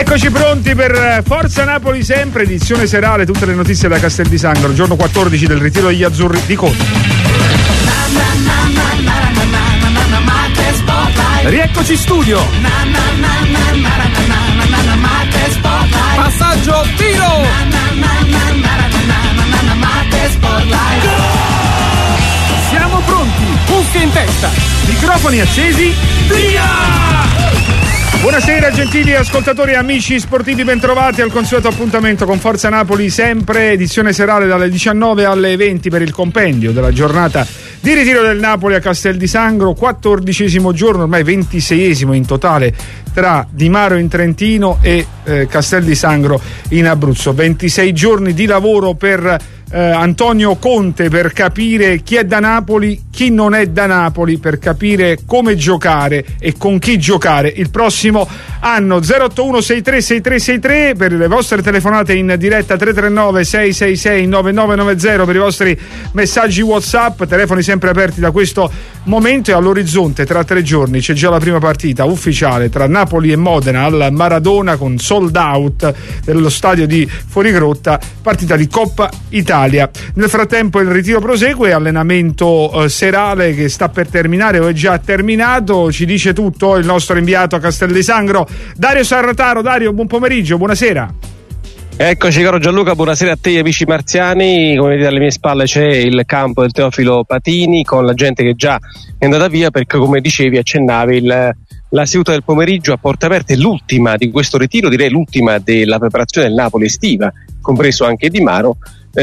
Eccoci pronti per Forza Napoli sempre, edizione serale, tutte le notizie da Castel di Sangro, giorno 14 del ritiro degli azzurri di Conte. Rieccoci in studio. Passaggio, tiro. Siamo pronti, Cuffie in testa, microfoni accesi, via! Buonasera gentili ascoltatori e amici sportivi, bentrovati al consueto appuntamento con Forza Napoli sempre, edizione serale dalle 19 alle 20 per il compendio della giornata di ritiro del Napoli a Castel di Sangro, 14° giorno, ormai 26° in totale tra Di Maro in Trentino e Castel di Sangro in Abruzzo. 26 giorni di lavoro per Antonio Conte per capire chi è da Napoli, chi non è da Napoli, per capire come giocare e con chi giocare il prossimo anno. 081 63 6363 per le vostre telefonate in diretta, 339 666 9990 per i vostri messaggi WhatsApp, telefoni sempre aperti da questo momento. E all'orizzonte tra 3 giorni c'è già la prima partita ufficiale tra Napoli e Modena al Maradona con sold out dello stadio di Fuorigrotta, partita di Coppa Italia. Nel frattempo il ritiro prosegue, allenamento serale che sta per terminare o è già terminato. Ci dice tutto il nostro inviato a Castel di Sangro, Dario Sarrataro. Dario, buon pomeriggio, buonasera. Eccoci caro Gianluca, buonasera a te amici marziani. Come vedete alle mie spalle c'è il campo del Teofilo Patini con la gente che già è andata via, perché come dicevi, accennavi, la seduta del pomeriggio a porte aperte, l'ultima di questo ritiro, direi l'ultima della preparazione del Napoli estiva, compreso anche Di Maro,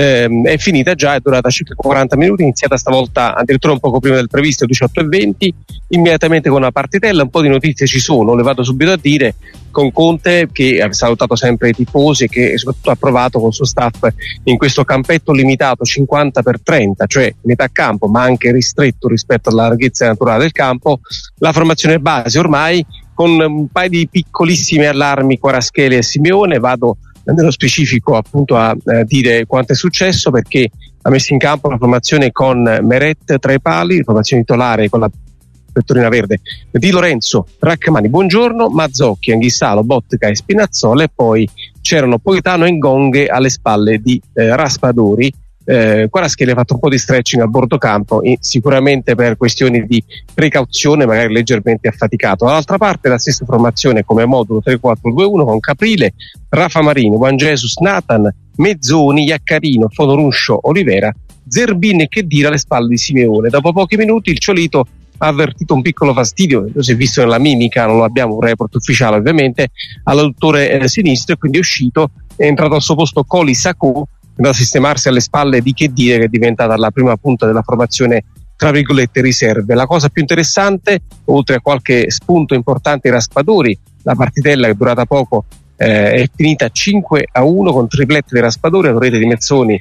è finita già, è durata circa 40 minuti, iniziata stavolta addirittura un poco prima del previsto, 18:20, immediatamente con una partitella. Un po' di notizie ci sono, le vado subito a dire, con Conte che ha salutato sempre i tifosi e che soprattutto ha provato con il suo staff in questo campetto limitato 50x30, cioè metà campo ma anche ristretto rispetto alla larghezza naturale del campo, la formazione base ormai con un paio di piccolissimi allarmi, Kvaratskhelia e Simeone. Vado nello specifico appunto a dire quanto è successo, perché ha messo in campo la formazione con Meret tra i pali, formazione titolare con la pettorina verde Di Lorenzo, Rachmani, Buongiorno, Mazzocchi, Anghissalo, Botka e Spinazzola, e poi c'erano Politano e Ngonghe alle spalle di Raspadori. Kvaratskhelia ha fatto un po' di stretching a bordo campo e sicuramente per questioni di precauzione magari leggermente affaticato. Dall'altra parte la stessa formazione come modulo 3-4-2-1 con Caprile, Rafa Marini, Juan Jesus, Nathan, Mezzoni, Iaccarino, Fodoruscio, Olivera, Zerbin e Khedira alle spalle di Simeone. Dopo pochi minuti il Ciolito ha avvertito un piccolo fastidio, lo si è visto nella mimica, non lo abbiamo un report ufficiale ovviamente, all'adduttore sinistro, e quindi è uscito, è entrato al suo posto Coli Sacco, da sistemarsi alle spalle di Khedira, che è diventata la prima punta della formazione tra virgolette riserve. La cosa più interessante, oltre a qualche spunto importante ai Raspadori, la partitella che è durata poco è finita 5-1 con triplette dei Raspadori, una rete di Mezzoni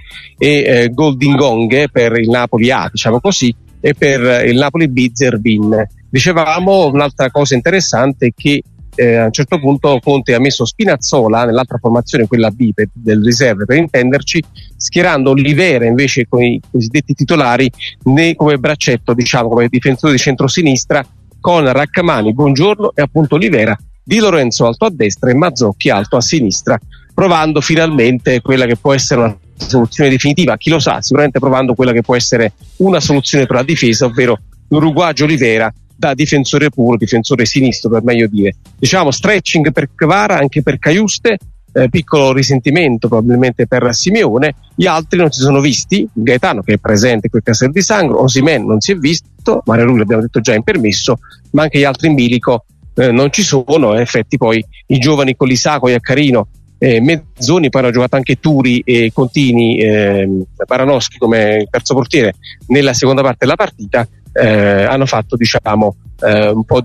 e gol di Ngonghe per il Napoli A, diciamo così, e per il Napoli B Zerbin. Dicevamo un'altra cosa interessante è che a un certo punto Conte ha messo Spinazzola nell'altra formazione, quella B del riserve per intenderci, schierando Olivera invece con i cosiddetti titolari come braccetto, diciamo come difensore di centrosinistra, con Rachmani, Buongiorno e appunto Olivera, Di Lorenzo alto a destra e Mazzocchi alto a sinistra, provando finalmente quella che può essere una soluzione definitiva, chi lo sa, sicuramente provando quella che può essere una soluzione per la difesa, ovvero l'uruguagio Olivera da difensore puro, difensore sinistro per meglio dire. Diciamo stretching per Kvara, anche per Cajuste, piccolo risentimento probabilmente per Simeone. Gli altri non si sono visti, Gaetano che è presente qui a Castel di Sangro, Osimhen non si è visto, Mario Rui l'abbiamo detto già in permesso, ma anche gli altri in bilico non ci sono. In effetti poi i giovani Colisaco, Iaccarino, Mezzoni, poi hanno giocato anche Turi e Contini, Baranowski come terzo portiere nella seconda parte della partita, hanno fatto diciamo un po'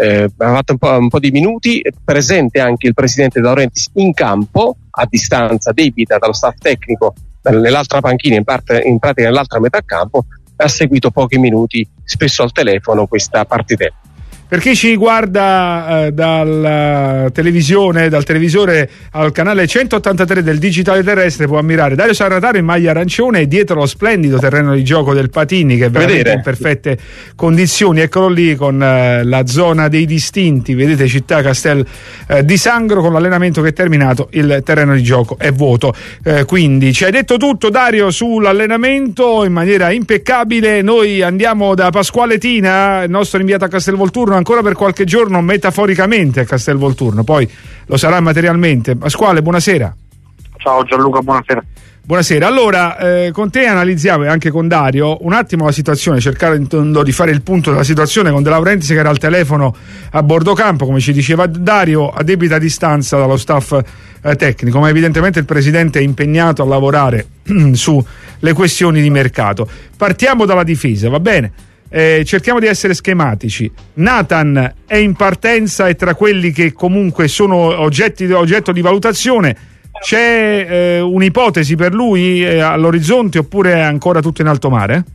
di minuti. Presente anche il presidente De Laurentiis in campo a distanza debita dallo staff tecnico nell'altra panchina, in pratica nell'altra metà campo, ha seguito pochi minuti spesso al telefono questa partitella. Per chi ci guarda dal televisore al canale 183 del digitale terrestre, può ammirare Dario Sarrataro in maglia arancione e dietro lo splendido terreno di gioco del Patini, che è veramente in perfette condizioni. Eccolo lì con la zona dei distinti, vedete città Castel di Sangro, con l'allenamento che è terminato, il terreno di gioco è vuoto. Quindi ci hai detto tutto, Dario, sull'allenamento in maniera impeccabile. Noi andiamo da Pasquale Tina, il nostro inviato a Castelvolturno, ancora per qualche giorno metaforicamente a Castelvolturno, poi lo sarà materialmente. Pasquale, buonasera. Ciao Gianluca, buonasera. Buonasera. Allora, con te analizziamo, e anche con Dario, un attimo la situazione, cercando di fare il punto della situazione con De Laurentiis, che era al telefono a bordo campo, come ci diceva Dario, a debita distanza dallo staff tecnico, ma evidentemente il presidente è impegnato a lavorare sulle questioni di mercato. Partiamo dalla difesa, va bene? Cerchiamo di essere schematici. Nathan è in partenza e tra quelli che comunque sono oggetto di valutazione. C'è un'ipotesi per lui all'orizzonte, oppure è ancora tutto in alto mare?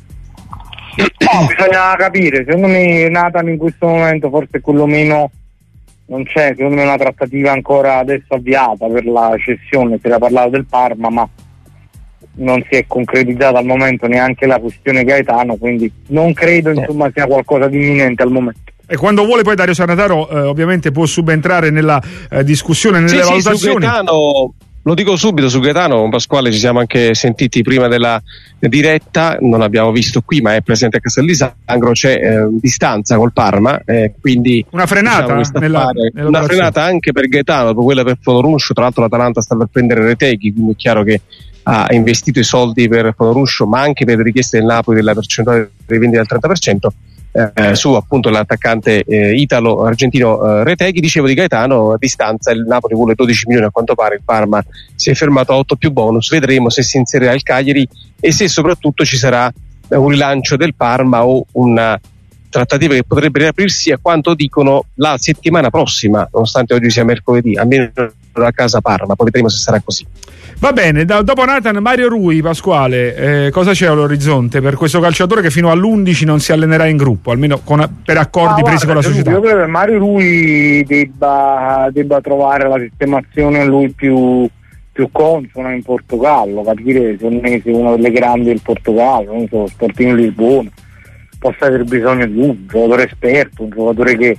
No, bisogna capire. Secondo me Nathan in questo momento forse quello meno non c'è. Secondo me è una trattativa ancora adesso avviata per la cessione. Si era parlato del Parma, ma non si è concretizzata al momento neanche la questione Gaetano, quindi non credo insomma sia qualcosa di imminente al momento. E quando vuole poi Dario Sarrataro ovviamente può subentrare nella discussione, nelle valutazioni. Su Gaetano, lo dico subito, su Gaetano con Pasquale ci siamo anche sentiti prima della diretta, non l'abbiamo visto qui ma è presente a Castel di Sangro, c'è distanza col Parma, quindi una frenata, diciamo, una frenata anche per Gaetano, dopo quella per Fodoruscio. Tra l'altro l'Atalanta sta per prendere Retegui, quindi è chiaro che ha investito i soldi per Fodoruscio, ma anche per le richieste del Napoli della percentuale dei vendite del 30%, su appunto l'attaccante italo-argentino Retegui. Dicevo di Gaetano, a distanza il Napoli vuole 12 milioni a quanto pare, il Parma si è fermato a 8 più bonus, vedremo se si inserirà il Cagliari e se soprattutto ci sarà un rilancio del Parma o una trattativa che potrebbe riaprirsi, a quanto dicono, la settimana prossima, nonostante oggi sia mercoledì, almeno da casa Parma, poi vedremo se sarà così. Va bene, dopo Nathan, Mario Rui, Pasquale, cosa c'è all'orizzonte per questo calciatore che fino all'11 non si allenerà in gruppo, almeno per accordi presi con la società? Io credo che Mario Rui debba trovare la sistemazione a lui più consona in Portogallo, capire se uno delle grandi del Portogallo, non so, Sporting Lisbona, possa aver bisogno di un giocatore esperto, un giocatore che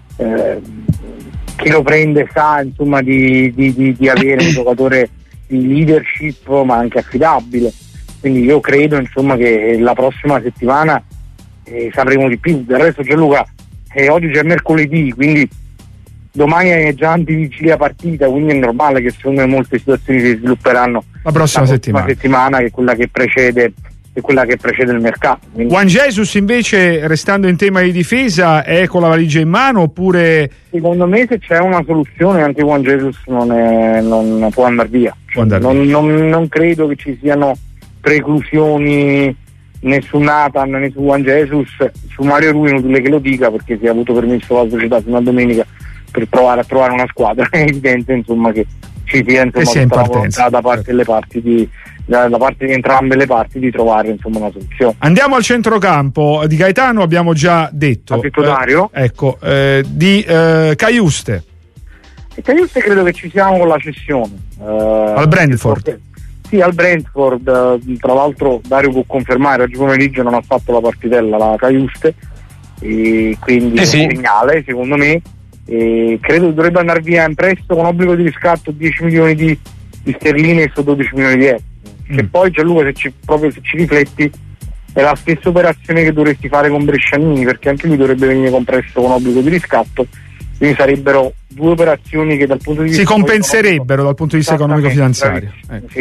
chi lo prende sa insomma di avere un giocatore di leadership ma anche affidabile. Quindi io credo insomma che la prossima settimana sapremo di più. Del resto Gianluca, oggi c'è mercoledì, quindi domani è già antivigilia partita, quindi è normale che secondo me molte situazioni si svilupperanno la prossima settimana, che è quella che precede il mercato. Quindi Juan Jesus invece, restando in tema di difesa, è con la valigia in mano, oppure secondo me se c'è una soluzione anche Juan Jesus non può andare via. Non credo che ci siano preclusioni né su Nathan né su Juan Jesus. Su Mario Rui inutile che lo dica, perché si è avuto permesso dalla società fino a domenica per provare a trovare una squadra. È evidente insomma che ci sia insomma la volontà da parte delle parti da parte di entrambe le parti di trovare insomma una soluzione. Andiamo al centrocampo. Di Gaetano abbiamo già detto. Ha detto Dario. Di Caiuste. E Caiuste credo che ci siamo con la cessione. Al Brentford. Sì, al Brentford. Tra l'altro Dario può confermare, oggi pomeriggio non ha fatto la partitella la Caiuste, e quindi è un segnale secondo me. E credo che dovrebbe andare via in prestito con obbligo di riscatto 10 milioni di sterline e 12 milioni di euro. Che poi Gianluca, se ci rifletti, è la stessa operazione che dovresti fare con Brescianini, perché anche lui dovrebbe venire con prestito con obbligo di riscatto, quindi sarebbero due operazioni che dal punto di vista si compenserebbero dal punto di vista economico-finanziario.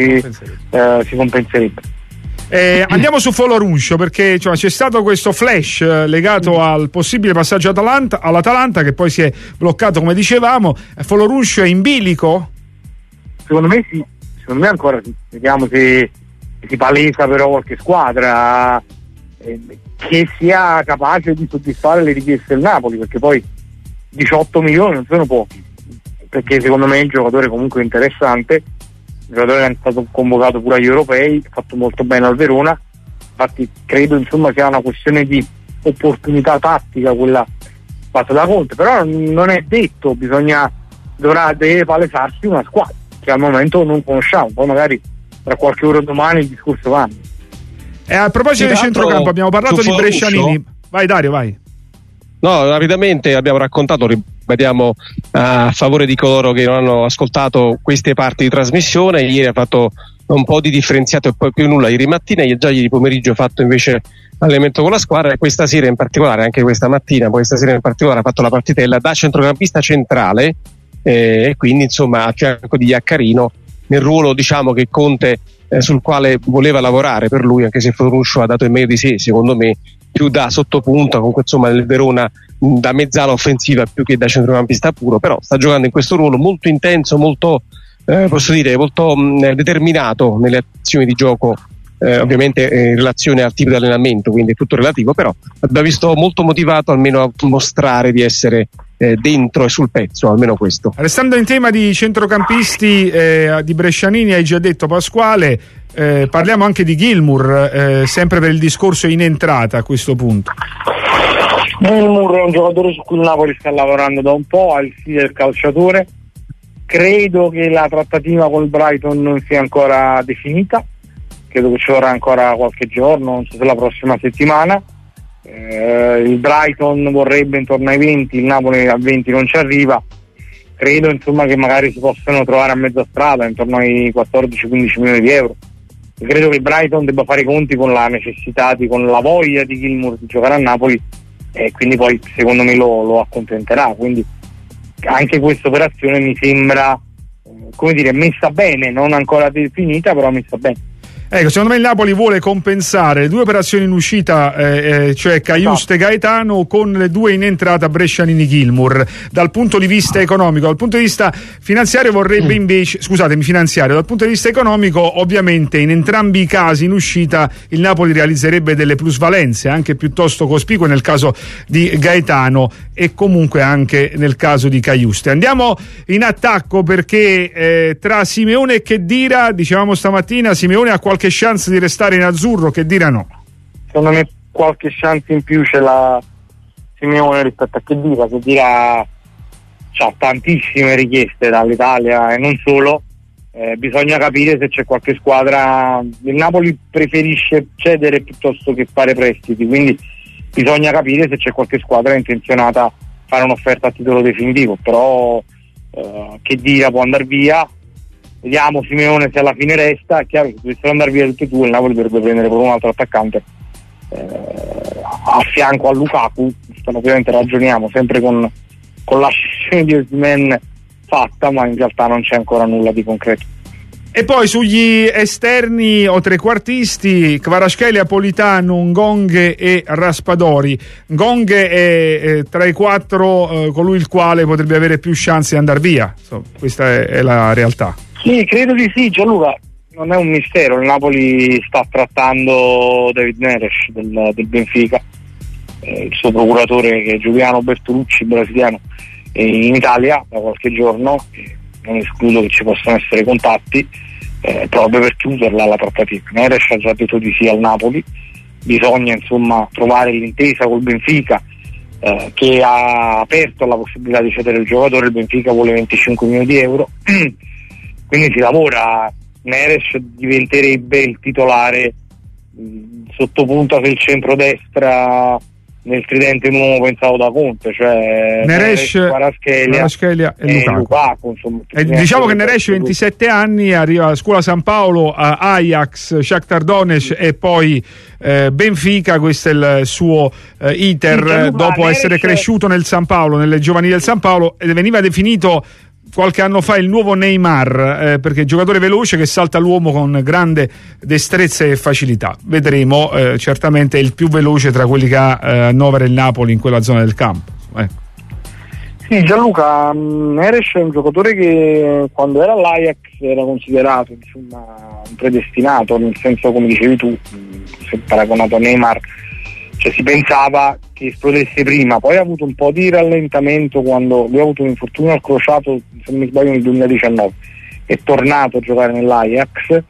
Si compenserebbero. Andiamo su Fodoruscio, perché c'è stato questo flash legato al possibile passaggio all'Atalanta, che poi si è bloccato, come dicevamo. Fodoruscio è in bilico? Secondo me sì, secondo me ancora sì. Vediamo se si palesa però qualche squadra che sia capace di soddisfare le richieste del Napoli, perché poi 18 milioni non sono pochi, perché secondo me è un giocatore comunque interessante, un giocatore che è stato convocato pure agli europei, ha fatto molto bene al Verona. Infatti credo insomma sia una questione di opportunità tattica quella fatto da Conte, però non è detto, deve palesarsi una squadra che al momento non conosciamo, poi magari tra qualche ora domani il discorso va. A proposito del centrocampo, abbiamo parlato di Brescianini. Vai Dario, vai. No, rapidamente abbiamo raccontato, ripetiamo a favore di coloro che non hanno ascoltato queste parti di trasmissione. Ieri ha fatto un po' di differenziato e poi più nulla ieri mattina, già ieri pomeriggio ha fatto invece allenamento con la squadra, e questa sera in particolare, anche questa mattina, questa sera in particolare ha fatto la partitella da centrocampista centrale, e quindi insomma a fianco di Iaccarino nel ruolo, diciamo, che Conte sul quale voleva lavorare per lui, anche se Fornuscio ha dato il meglio di sé, secondo me, più da sottopunta, comunque insomma nel Verona da mezzala offensiva più che da centrocampista puro, però sta giocando in questo ruolo molto intenso, molto posso dire molto determinato nelle azioni di gioco, ovviamente in relazione al tipo di allenamento, quindi è tutto relativo, però abbiamo visto molto motivato almeno a mostrare di essere dentro e sul pezzo, almeno questo. Restando in tema di centrocampisti, di Brescianini hai già detto Pasquale, parliamo anche di Gilmour, sempre per il discorso in entrata a questo punto. Gilmour è un giocatore su cui il Napoli sta lavorando da un po', al sì del calciatore. Credo che la trattativa col Brighton non sia ancora definita, credo che ci vorrà ancora qualche giorno, non so se la prossima settimana. Il Brighton vorrebbe intorno ai 20, il Napoli a 20 non ci arriva. Credo insomma che magari si possano trovare a mezza strada, intorno ai 14-15 milioni di euro. Credo che il Brighton debba fare i conti con la necessità, con la voglia di Gilmour di giocare a Napoli, e quindi poi secondo me lo accontenterà. Quindi anche questa operazione mi sembra, come dire, messa bene, non ancora definita, però messa bene. Ecco, secondo me il Napoli vuole compensare le due operazioni in uscita, cioè Caiuste e Gaetano, con le due in entrata Brescianini Gilmour. Dal punto di vista economico, dal punto di vista finanziario vorrebbe invece, finanziario, dal punto di vista economico ovviamente in entrambi i casi in uscita il Napoli realizzerebbe delle plusvalenze anche piuttosto cospicue nel caso di Gaetano e comunque anche nel caso di Caiuste. Andiamo in attacco perché tra Simeone e Khedira, dicevamo stamattina, Simeone ha qualche chance di restare in azzurro, Khedira no. Secondo me qualche chance in più ce l'ha Simeone rispetto a Khedira. Khedira ha tantissime richieste dall'Italia e non solo, bisogna capire se c'è qualche squadra. Il Napoli preferisce cedere piuttosto che fare prestiti, quindi bisogna capire se c'è qualche squadra intenzionata a fare un'offerta a titolo definitivo, però Khedira può andare via. Vediamo Simeone se alla fine resta. È chiaro che se dovessero andare via tutti e due il Napoli dovrebbe prendere proprio un altro attaccante a fianco a Lukaku. Ovviamente ragioniamo sempre con la scissione di Osimhen fatta, ma in realtà non c'è ancora nulla di concreto. E poi sugli esterni o trequartisti, Kvaratskhelia, Politano, Ngonghe e Raspadori. Ngonghe è tra i quattro colui il quale potrebbe avere più chance di andare via. Questa è la realtà. Sì, credo di sì, Gianluca. Non è un mistero, il Napoli sta trattando David Neres del Benfica, il suo procuratore che è Giuliano Bertolucci, brasiliano, in Italia da qualche giorno. Non escludo che ci possano essere contatti proprio per chiuderla la trattativa. Neres ha già detto di sì al Napoli, bisogna insomma trovare l'intesa col Benfica che ha aperto la possibilità di cedere il giocatore. Il Benfica vuole 25 milioni di euro, quindi si lavora. Neres diventerebbe il titolare sottopunta del centrodestra nel tridente nuovo pensato da Conte, cioè Neres, Kvaratskhelia e Lukaku. Insomma, diciamo che Neres 27 anni, arriva a scuola San Paolo, a Ajax, Shakhtar Donetsk e poi Benfica. Questo è il suo iter dopo essere cresciuto nel San Paolo, nelle giovanili del San Paolo, e veniva definito qualche anno fa il nuovo Neymar, perché è un giocatore veloce che salta l'uomo con grande destrezza e facilità. Vedremo, certamente è il più veloce tra quelli che ha annovera il Napoli in quella zona del campo. Sì, Gianluca, Neres è un giocatore che quando era all'Ajax era considerato insomma un predestinato, nel senso, come dicevi tu, se paragonato a Neymar, cioè si pensava che esplodesse prima, poi ha avuto un po' di rallentamento quando lui ha avuto un infortunio al crociato, se non mi sbaglio nel 2019, è tornato a giocare nell'Ajax,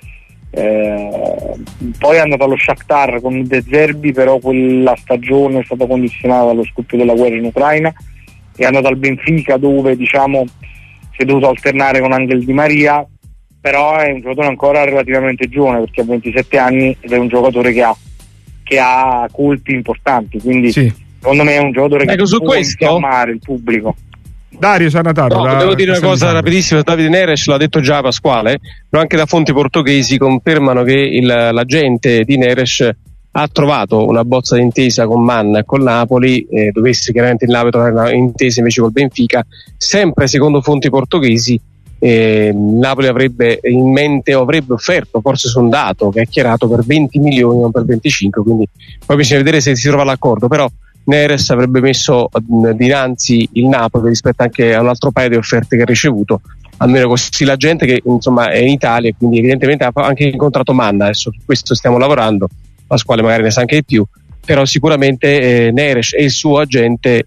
poi è andato allo Shakhtar con De Zerbi, però quella stagione è stata condizionata dallo scoppio della guerra in Ucraina, è andato al Benfica, dove diciamo si è dovuto alternare con Angel Di Maria, però è un giocatore ancora relativamente giovane, perché ha 27 anni ed è un giocatore che ha colpi importanti, quindi secondo me è un giocatore che può infiammare il pubblico. Dario Sarnataro. Devo dire una cosa rapidissima. Davide Neres l'ha detto già Pasquale, però anche da fonti portoghesi confermano che l'agente di Neres ha trovato una bozza d'intesa con Mann e col Napoli, dovesse chiaramente il Napoli trovare una intesa invece col Benfica, sempre secondo fonti portoghesi. Napoli avrebbe in mente, o avrebbe offerto, forse sondato, che è chiarato, per 20 milioni, non per 25, quindi poi bisogna vedere se si trova l'accordo, però Neres avrebbe messo dinanzi il Napoli rispetto anche a un altro paio di offerte che ha ricevuto, almeno così la gente che insomma è in Italia e quindi evidentemente ha anche incontrato Manna. Adesso su questo stiamo lavorando, Pasquale magari ne sa anche di più, però sicuramente Neres e il suo agente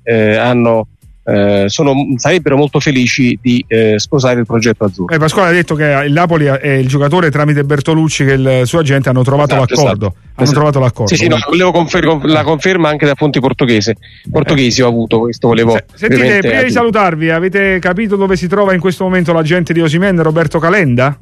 sarebbero molto felici di sposare il progetto azzurro. Pasquale ha detto che il Napoli e il giocatore tramite Bertolucci che il suo agente hanno trovato l'accordo. Hanno trovato l'accordo. Sì, no, volevo la conferma anche da fonti portoghesi ho avuto questo. Sentite, prima di salutarvi, avete capito dove si trova in questo momento l'agente di Osimhen, Roberto Calenda?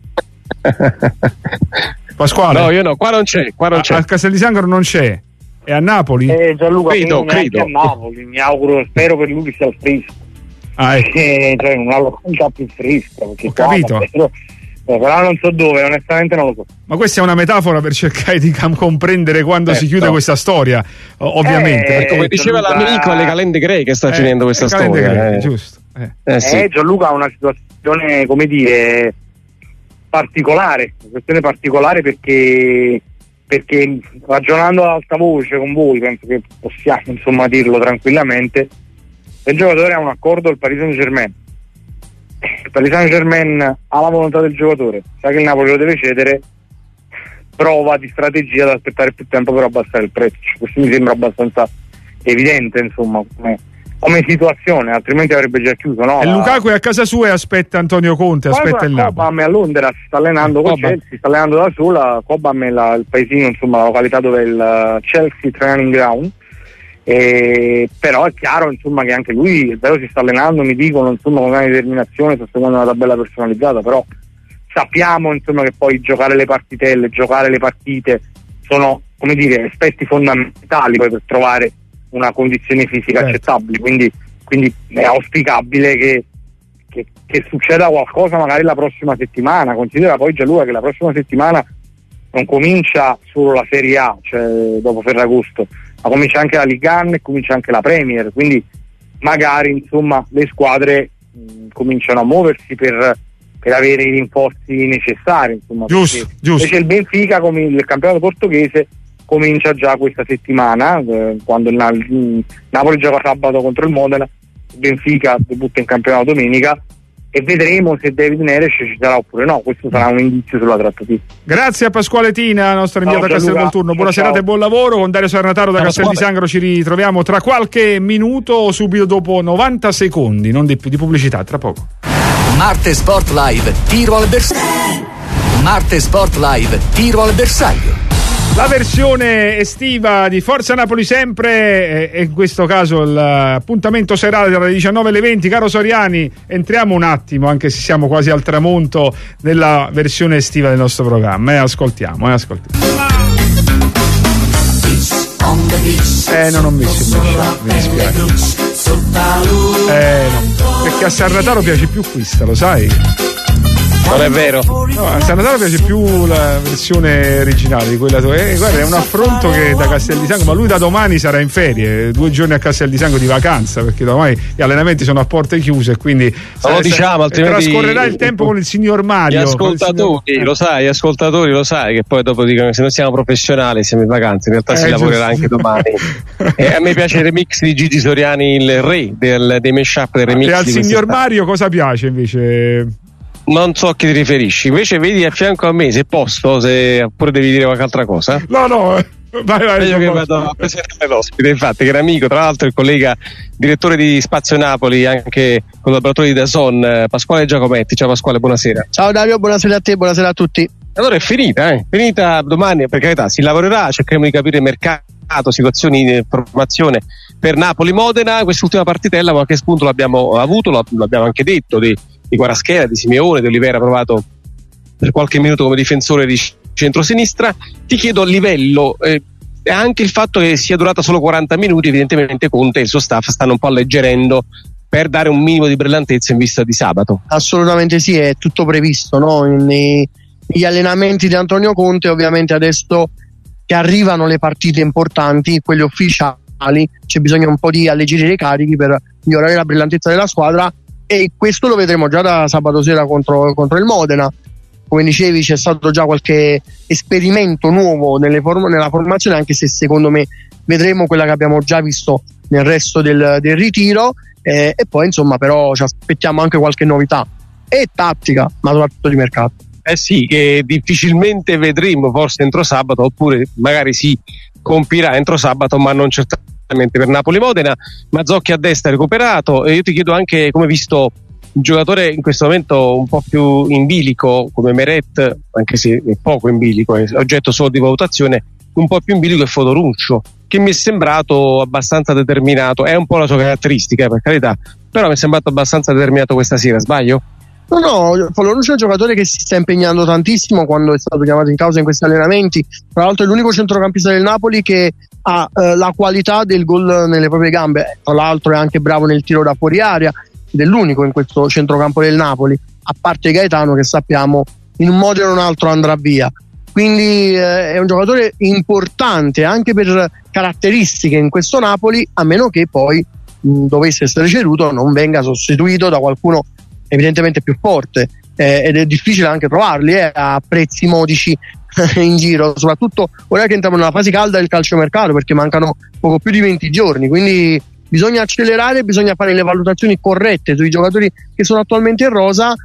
Pasquale? No, io no, qua non c'è. A Castel di Sangro non c'è. È a Napoli? Gianluca, credo. A Napoli, mi auguro, spero per lui che sia al fresco. Cioè una località più fresca. Ho capito. Però non so dove, onestamente non lo so. Ma questa è una metafora per cercare di comprendere quando si chiude questa storia, ovviamente. Come diceva l'amico alle calende greche sta finendo questa storia. Giusto. Sì. Gianluca ha una situazione, come dire, particolare, una questione particolare perché ragionando ad alta voce con voi, penso che possiamo insomma dirlo tranquillamente, il giocatore ha un accordo al Paris Saint-Germain. Il Paris Saint-Germain ha la volontà del giocatore, sa che il Napoli lo deve cedere, prova di strategia ad aspettare più tempo per abbassare il prezzo. Questo mi sembra abbastanza evidente, insomma, come situazione, altrimenti avrebbe già chiuso, no? E Lukaku è a casa sua e aspetta Antonio Conte, aspetta il Napoli. Cobham è a Londra, si sta allenando con Chelsea, si sta allenando da sola. Cobham è il paesino, insomma, la località dove è il Chelsea Training Ground. Però è chiaro, insomma, che anche lui, è vero, si sta allenando, mi dicono, insomma, con una determinazione, sta seguendo una tabella personalizzata, però sappiamo, insomma, che poi giocare le partitelle, giocare le partite sono, come dire, aspetti fondamentali poi per trovare una condizione fisica accettabile, quindi è auspicabile che succeda qualcosa magari la prossima settimana. Considera poi Gianluca che la prossima settimana non comincia solo la Serie A, cioè dopo Ferragosto, ma comincia anche la Ligue 1 e comincia anche la Premier, quindi magari insomma le squadre cominciano a muoversi per avere i rinforzi necessari, insomma. Giusto. Invece il Benfica, come il campionato portoghese, comincia già questa settimana, quando il Napoli gioca sabato contro il Modena, il Benfica debutta in campionato domenica, e vedremo se David Neres ci sarà oppure no. Questo sarà un indizio sulla trattativa. Grazie a Pasquale Tina, nostro inviato a Castel Volturno. Buona serata e buon lavoro. Con Dario Sarnataro da Castel di Sangro ci ritroviamo tra qualche minuto o subito dopo 90 secondi, non di più, di pubblicità, tra poco. Marte Sport Live, tiro al bersaglio. Marte Sport Live, tiro al bersaglio. La versione estiva di Forza Napoli sempre, e in questo caso l'appuntamento serale dalle 19 alle 20. Caro Soriani, entriamo un attimo, anche se siamo quasi al tramonto, nella versione estiva del nostro programma. Ascoltiamo. Non ho messo il mashup, mi dispiace. No, perché a Sarnataro piace più questa, lo sai? Non è vero. No, a Sarnataro piace più la versione originale di quella guarda, è un affronto che da Castel di Sangro, ma lui da domani sarà in ferie, 2 giorni a Castel di Sangro di vacanza, perché domani gli allenamenti sono a porte chiuse, e quindi trascorrerà il tempo con il signor Mario. Gli ascoltatori lo sai che poi dopo dicono che se non siamo professionali siamo in vacanza, in realtà si lavorerà anche domani. E a me piace il remix di Gigi Soriani, il re dei mashup del remix. E al signor Mario cosa piace invece? Non so a chi ti riferisci, invece vedi a fianco a me, se posso, se oppure devi dire qualche altra cosa. No, vai. Io che vado a presentare l'ospite, infatti, che era amico, tra l'altro il collega direttore di Spazio Napoli, anche collaboratore di DAZN, Pasquale Giacometti. Ciao Pasquale, buonasera. Ciao Dario, buonasera a te, buonasera a tutti. Allora è finita domani, per carità, si lavorerà, cercheremo di capire il mercato, situazioni di formazione, per Napoli-Modena. Quest'ultima partitella qualche spunto l'abbiamo avuto, l'abbiamo anche detto, di Kvaratskhelia, di Simeone, di Olivera provato per qualche minuto come difensore di centrosinistra. Ti chiedo a livello anche il fatto che sia durata solo 40 minuti, evidentemente Conte e il suo staff stanno un po' alleggerendo per dare un minimo di brillantezza in vista di sabato. Assolutamente sì, è tutto previsto, no? Negli allenamenti di Antonio Conte, ovviamente adesso che arrivano le partite importanti, quelle ufficiali, c'è bisogno un po' di alleggerire i carichi per migliorare la brillantezza della squadra, e questo lo vedremo già da sabato sera contro il Modena. Come dicevi, c'è stato già qualche esperimento nuovo nella formazione, anche se secondo me vedremo quella che abbiamo già visto nel resto del ritiro, e poi insomma però ci aspettiamo anche qualche novità e tattica, ma soprattutto di mercato. Sì, che difficilmente vedremo forse entro sabato, oppure magari si compirà entro sabato, ma non certamente per Napoli-Modena. Mazzocchi a destra recuperato, e io ti chiedo anche come hai visto un giocatore in questo momento un po' più in bilico come Meret, anche se è poco in bilico, è oggetto solo di valutazione, un po' più in bilico è Fodoruncio, che mi è sembrato abbastanza determinato. È un po' la sua caratteristica, per carità, però mi è sembrato abbastanza determinato questa sera, sbaglio? No, Fodoruncio è un giocatore che si sta impegnando tantissimo quando è stato chiamato in causa in questi allenamenti. Tra l'altro è l'unico centrocampista del Napoli che ha la qualità del gol nelle proprie gambe, tra l'altro è anche bravo nel tiro da fuori area, ed è l'unico in questo centrocampo del Napoli, a parte Gaetano, che sappiamo in un modo o in un altro andrà via. Quindi è un giocatore importante anche per caratteristiche in questo Napoli, a meno che poi dovesse essere ceduto, non venga sostituito da qualcuno evidentemente più forte, ed è difficile anche trovarli a prezzi modici in giro, soprattutto ora che entriamo nella fase calda del calciomercato, perché mancano poco più di 20 giorni, quindi bisogna accelerare, bisogna fare le valutazioni corrette sui giocatori che sono attualmente in rosa,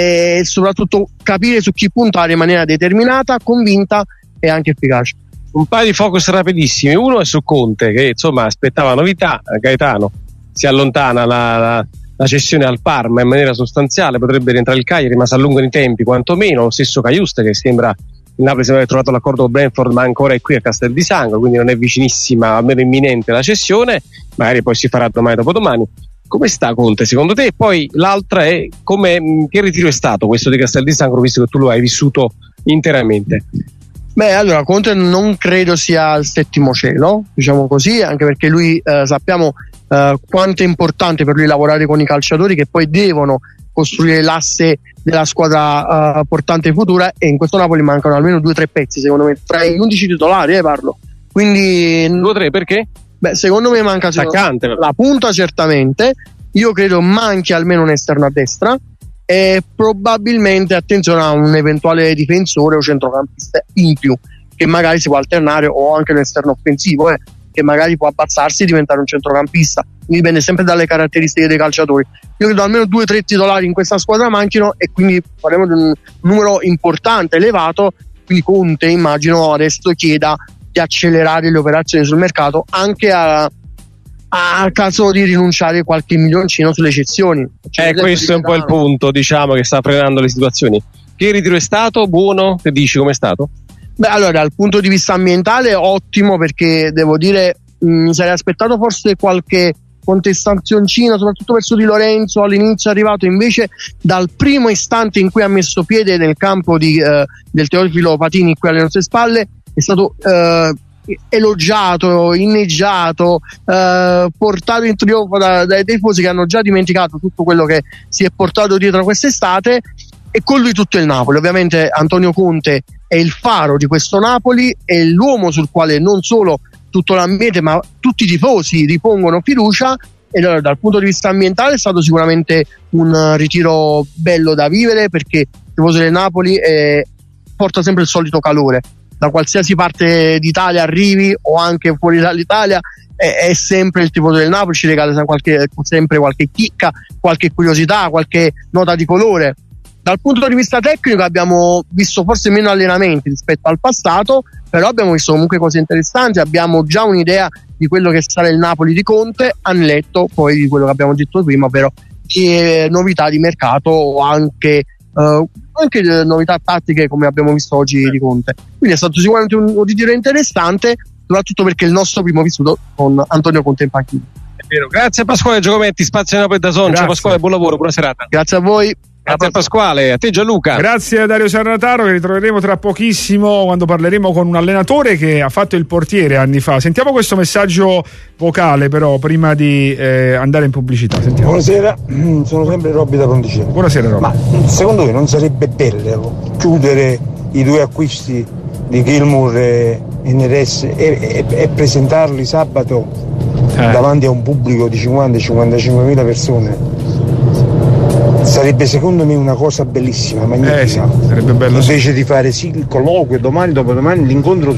e soprattutto capire su chi puntare in maniera determinata, convinta e anche efficace. Un paio di focus rapidissimi. Uno è su Conte, che insomma aspettava novità. Gaetano si allontana la cessione al Parma in maniera sostanziale, potrebbe rientrare il Cagliari, ma si allungano i tempi quantomeno. Lo stesso Cajuste, che sembra, il Napoli sembra aver trovato l'accordo con Brentford, ma ancora è qui a Castel di Sangro, quindi non è vicinissima, almeno imminente la cessione, magari poi si farà domani dopodomani. Come sta Conte secondo te? E poi l'altra è che ritiro è stato questo di Castel di Sangro, visto che tu lo hai vissuto interamente? Beh, allora Conte non credo sia al settimo cielo, diciamo così, anche perché lui sappiamo quanto è importante per lui lavorare con i calciatori che poi devono costruire l'asse della squadra portante futura, e in questo Napoli mancano almeno 2 o 3 pezzi, secondo me, tra gli 11 titolari parlo. Quindi 2 o 3 perché? Beh, secondo me manca la punta, certamente. Io credo manchi almeno un esterno a destra, e probabilmente attenzione a un eventuale difensore o centrocampista in più, che magari si può alternare, o anche un esterno offensivo che magari può abbassarsi e diventare un centrocampista. Quindi dipende sempre dalle caratteristiche dei calciatori. Io credo almeno 2 o 3 titolari in questa squadra manchino, e quindi parliamo di un numero importante, elevato. Quindi Conte, immagino, adesso chieda di accelerare le operazioni sul mercato, anche a caso di rinunciare qualche milioncino sulle cessioni. Questo è un po' il punto, diciamo, che sta frenando le situazioni. Che ritiro è stato? Buono? Che dici, com'è stato? Beh, allora, dal punto di vista ambientale ottimo, perché devo dire mi sarei aspettato forse qualche contestazioncina, soprattutto verso Di Lorenzo. All'inizio è arrivato, invece dal primo istante in cui ha messo piede nel campo del Teofilo Patini qui alle nostre spalle è stato elogiato, inneggiato, portato in trionfo dai tifosi, che hanno già dimenticato tutto quello che si è portato dietro quest'estate, e con lui tutto il Napoli. Ovviamente Antonio Conte è il faro di questo Napoli, è l'uomo sul quale non solo tutto l'ambiente ma tutti i tifosi ripongono fiducia, e allora, dal punto di vista ambientale è stato sicuramente un ritiro bello da vivere, perché il tifoso del Napoli porta sempre il solito calore. Da qualsiasi parte d'Italia arrivi, o anche fuori dall'Italia, è sempre il tifoso del Napoli, ci regala sempre qualche chicca, qualche curiosità, qualche nota di colore. Dal punto di vista tecnico abbiamo visto forse meno allenamenti rispetto al passato, però abbiamo visto comunque cose interessanti, abbiamo già un'idea di quello che sarà il Napoli di Conte, al netto poi di quello che abbiamo detto prima, però di novità di mercato, o anche novità tattiche come abbiamo visto oggi di Conte. Quindi è stato sicuramente un ritiro interessante, soprattutto perché è il nostro primo vissuto con Antonio Conte in panchina. È vero. Grazie a Pasquale Giacometti, Spazio Napoli DAZN. Ciao Pasquale, buon lavoro, buona serata. Grazie a voi. Grazie a Pasquale, a te Gianluca. Grazie a Dario Sarnataro, che ritroveremo tra pochissimo quando parleremo con un allenatore che ha fatto il portiere anni fa. Sentiamo questo messaggio vocale però prima di andare in pubblicità. Sentiamo. Buonasera, sono sempre Robby da Ponticello. Buonasera Robby. Ma secondo voi non sarebbe bello chiudere i 2 acquisti di Gilmour e Neres e presentarli sabato davanti a un pubblico di 50-55 mila persone? Sarebbe secondo me una cosa bellissima, magnifica. Sì, sarebbe bello. Invece di fare il colloquio domani, dopodomani, l'incontro,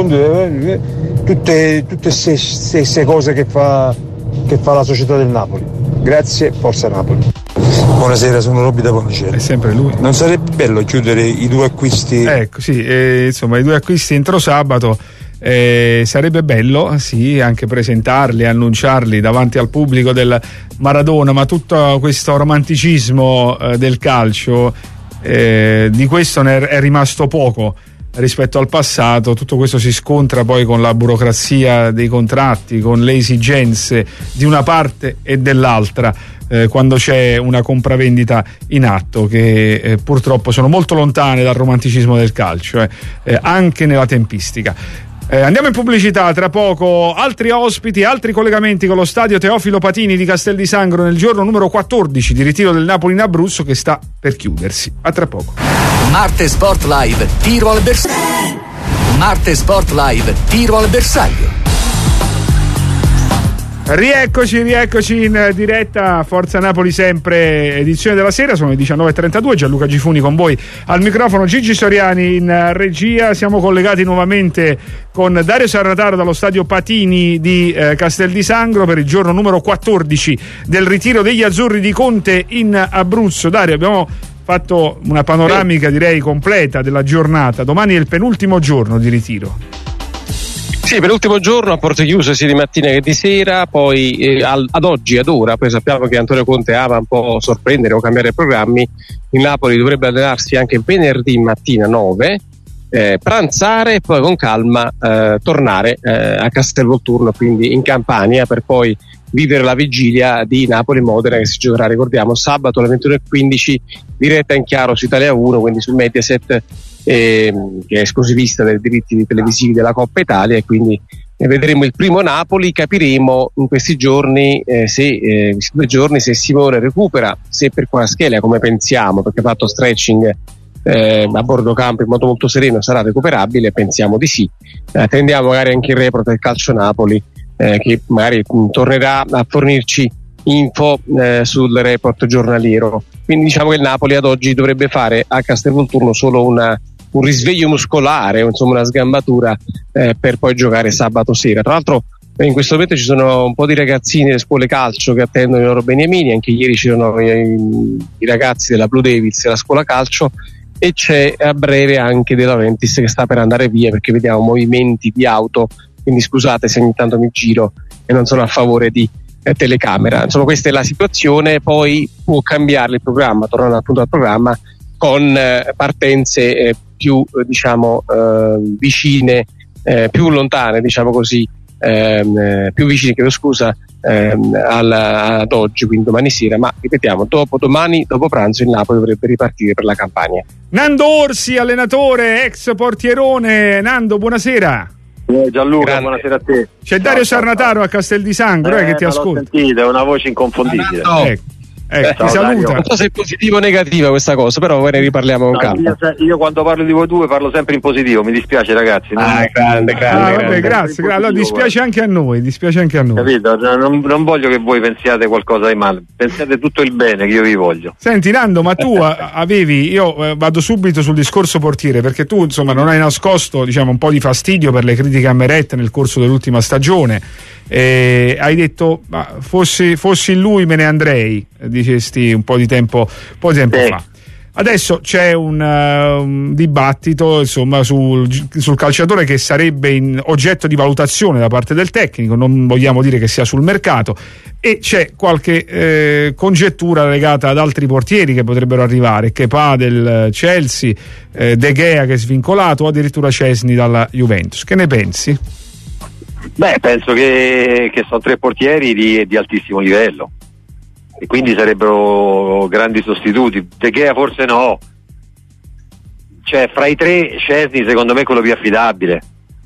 tutte stesse cose che fa la società del Napoli. Grazie, forza Napoli. Buonasera, sono Robby da Ponticello. È sempre lui. Non sarebbe bello chiudere i 2 acquisti? Ecco, sì, insomma, i 2 acquisti entro sabato. Sarebbe bello, sì, anche presentarli, annunciarli davanti al pubblico del Maradona, ma tutto questo romanticismo del calcio, di questo ne è rimasto poco rispetto al passato. Tutto questo si scontra poi con la burocrazia dei contratti, con le esigenze di una parte e dell'altra, quando c'è una compravendita in atto, che purtroppo sono molto lontane dal romanticismo del calcio, anche nella tempistica. Andiamo in pubblicità, tra poco altri ospiti, altri collegamenti con lo stadio Teofilo Patini di Castel di Sangro nel giorno numero 14 di ritiro del Napoli in Abruzzo, che sta per chiudersi. A tra poco. Marte Sport Live, tiro al bersaglio. Marte Sport Live, tiro al bersaglio. Rieccoci in diretta, Forza Napoli sempre, edizione della sera, sono le 19.32, Gianluca Gifuni con voi al microfono, Gigi Soriani in regia. Siamo collegati nuovamente con Dario Sarnataro dallo stadio Patini di Castel di Sangro per il giorno numero 14 del ritiro degli azzurri di Conte in Abruzzo. Dario, abbiamo fatto una panoramica direi completa della giornata, domani è il penultimo giorno di ritiro. Sì, per l'ultimo giorno a porte chiuse sia di mattina che di sera, poi ad oggi, ad ora, poi sappiamo che Antonio Conte ama un po' sorprendere o cambiare programmi. Il Napoli dovrebbe allenarsi anche venerdì mattina 9, pranzare e poi con calma tornare a Castelvolturno, quindi in Campania, per poi vivere la vigilia di Napoli-Modena, che si giocherà, ricordiamo, sabato alle 21.15, diretta in chiaro su Italia 1, quindi su Mediaset, che è esclusivista dei diritti televisivi della Coppa Italia, e quindi vedremo il primo Napoli. Capiremo in questi giorni, questi 2 giorni, se Simone recupera, se per Kvaratskhelia, come pensiamo, perché ha fatto stretching a bordo campo in modo molto sereno, sarà recuperabile. Pensiamo di sì. Attendiamo magari anche il report del Calcio Napoli, che magari tornerà a fornirci info sul report giornaliero. Quindi diciamo che il Napoli ad oggi dovrebbe fare a Castelvolturno solo un risveglio muscolare, insomma una sgambatura, per poi giocare sabato sera. Tra l'altro in questo momento ci sono un po' di ragazzini delle scuole calcio che attendono i loro beniamini. Anche ieri c'erano i ragazzi della Blue Devils della scuola calcio, e c'è a breve anche De Laurentiis che sta per andare via, perché vediamo movimenti di auto, quindi scusate se ogni tanto mi giro e non sono a favore di telecamera. Insomma, questa è la situazione. Poi può cambiare il programma, tornando appunto al programma, con partenze più vicine, più lontane, diciamo così, più vicine, chiedo scusa, ad oggi, quindi domani sera, ma ripetiamo, domani dopo pranzo il Napoli dovrebbe ripartire per la Campania. Nando Orsi, allenatore, ex portierone. Nando, buonasera. Gianluca, Grande. Buonasera a te. C'è Dario Sarnataro a Castel di Sangro che ti ascolta. L'ho sentito, è una voce inconfondibile. Ti saluta. Non so se è positiva o negativa questa cosa, però poi ne riparliamo con calma. Io quando parlo di voi due parlo sempre in positivo, mi dispiace ragazzi. Grande. Vabbè, grazie. Allora dispiace anche a noi, Capito? Non voglio che voi pensiate qualcosa di male, pensiate tutto il bene che io vi voglio. Senti Nando, ma tu io vado subito sul discorso portiere, perché tu insomma non hai nascosto, diciamo, un po' di fastidio per le critiche a Meret nel corso dell'ultima stagione. Hai detto fossi lui me ne andrei, dicesti un po' di tempo fa. Adesso c'è un dibattito, insomma, sul calciatore che sarebbe oggetto di valutazione da parte del tecnico. Non vogliamo dire che sia sul mercato, e c'è qualche congettura legata ad altri portieri che potrebbero arrivare, Kepa del Chelsea, De Gea che è svincolato, o addirittura Szczesny dalla Juventus. Che ne pensi? Beh, penso che sono 3 portieri di altissimo livello e quindi sarebbero grandi sostituti. De Gea forse no, cioè fra i 3 Szczęsny secondo me è quello più affidabile.